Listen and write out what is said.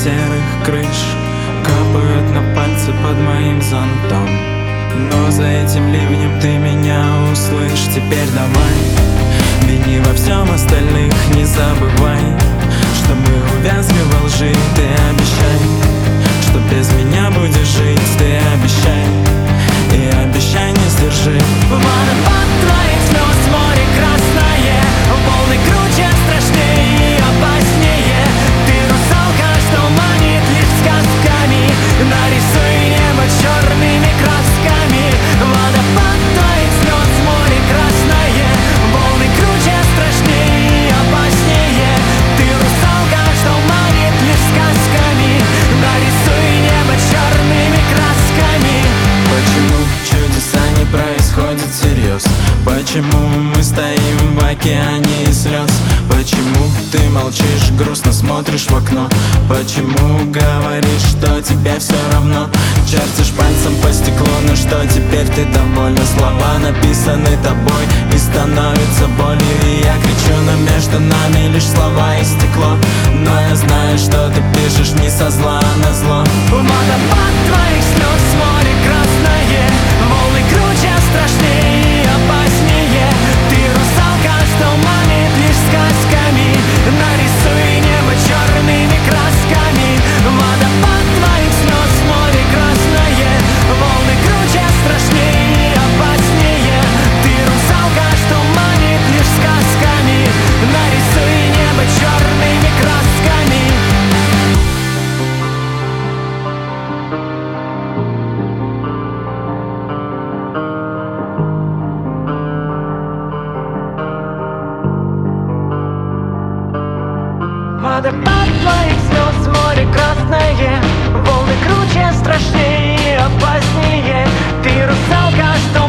серых крыш капают на пальцы под моим зонтом. Но за этим ливнем ты меня услышь. Теперь давай, вини во всем остальных, не забывай, что мы увязли во лжи. Ты обещай, что без меня будешь жить. Ты обещай, и обещай не сдержи. Водопад твоих слез, море красное, волны круче, страшнее и опаснее. Ты русалка, что манит лишь сказками, нарисуй небо черными красками. Водопад твоих слез, море красное, волны круче, страшнее и опаснее. Ты русалка, что манит лишь сказками, нарисуй небо черными красками. Почему чудеса не происходят всерьез? Почему мы стоим в океане из слез? Почему ты молчишь, грустно смотришь в окно? Почему говоришь, что тебе все равно? Чертишь пальцем по стеклу, но что теперь ты довольна? Слова написаны тобой и становятся болью. И я кричу, но между нами лишь слова и стекло. Но я знаю, что ты пишешь не со зла, а на зло. Водопад твоих слез, море красное, волны круче, страшнее и опаснее. Ты русалка, что манит лишь сказками, нарисуй небо черными красками. Водопад твоих слез, море красное, волны круче, страшнее и опаснее. Ты русалка, что манит лишь сказками, нарисуй небо черными красками. Водопад твоих слез, море красное, волны круче, страшнее и опаснее. Ты русалка, что